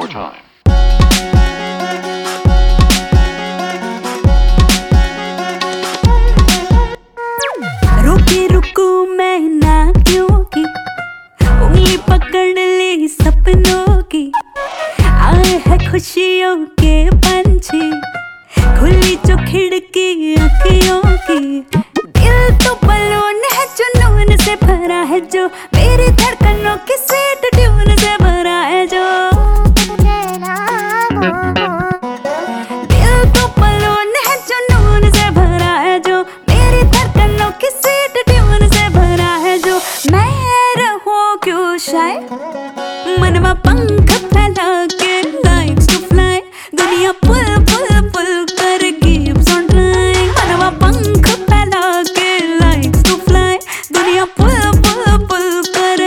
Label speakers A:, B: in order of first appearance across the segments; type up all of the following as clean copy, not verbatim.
A: more time.
B: रुकी रुकू मैं ना क्योंकि उंगली पकड़ ली सपनों की। आए है खुशियों के पंछी, खुली जो खिड़की अखियों की। दिल तो बलून है जुनून से भरा है जो, मेरी धड़कनों की स्वीट ट्यून से भरा है जो। दिल तो बलून है जुनून से भरा है जो, मेरी धड़कनों की स्वीट ट्यून से भरा है जो। मैं रहूं क्यों शायद मनवा पंख फैला के likes to fly, दुनिया पुल पुल पुल कर keeps on trying। मनवा पंख फैला के likes to fly, दुनिया पुल पुल पुल करे।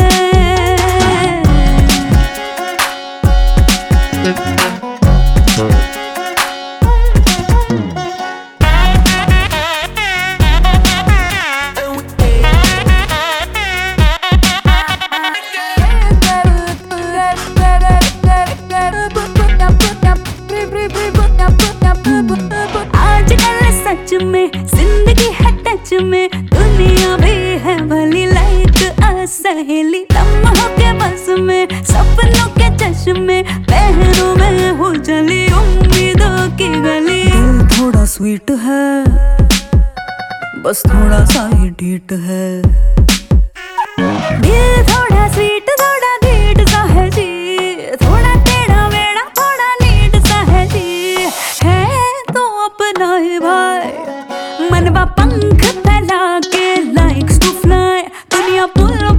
B: आजकल सच में जिंदगी है टच में, दुनिया भी है भली लाइक सहेली। लम्हों के बस में सपनों के चश्मे, पहरों में हो चली उम्मीदों की गली।
C: दिल थोड़ा स्वीट है, बस थोड़ा सा ही ढीठ है।
B: दिल थोड़ा स्वीट थोड़ा ढीठ सा है जी, थोड़ा टेढ़ा मेढ़ा थोड़ा नीट सा है जी। है तो अपना ही भाई, मनवा पंख फैला के likes to fly, दुनिया पुल